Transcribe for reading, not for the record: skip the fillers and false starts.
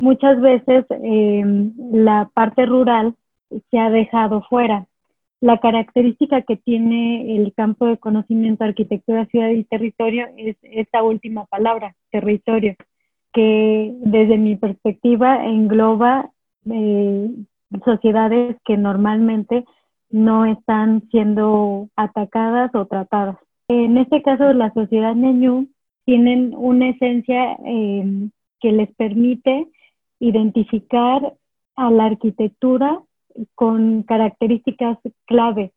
muchas veces la parte rural se ha dejado fuera. La característica que tiene el campo de conocimiento arquitectura, ciudad y territorio es esta última palabra, territorio, que desde mi perspectiva engloba sociedades que normalmente no están siendo atacadas o tratadas. En este caso, la sociedad ñañú tienen una esencia que les permite identificar a la arquitectura con características clave.